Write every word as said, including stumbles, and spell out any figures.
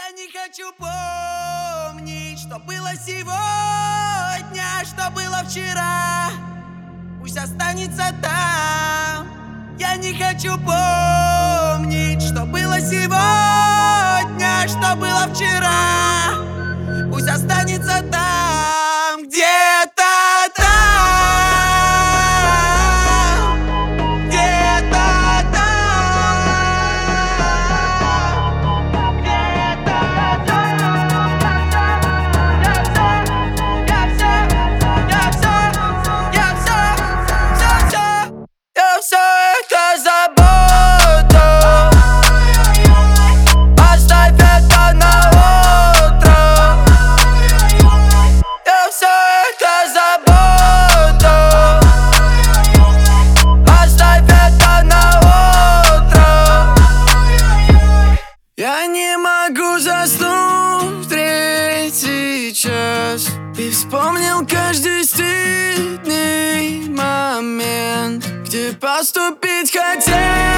Я не хочу помнить, что было сегодня, что было вчера. Пусть останется там. Я не хочу помнить, что было сегодня, что было вчера. Пусть останется там, где-то там. Я не могу заснуть в третий час и вспомнил каждый стыдный момент, где поступить хотел.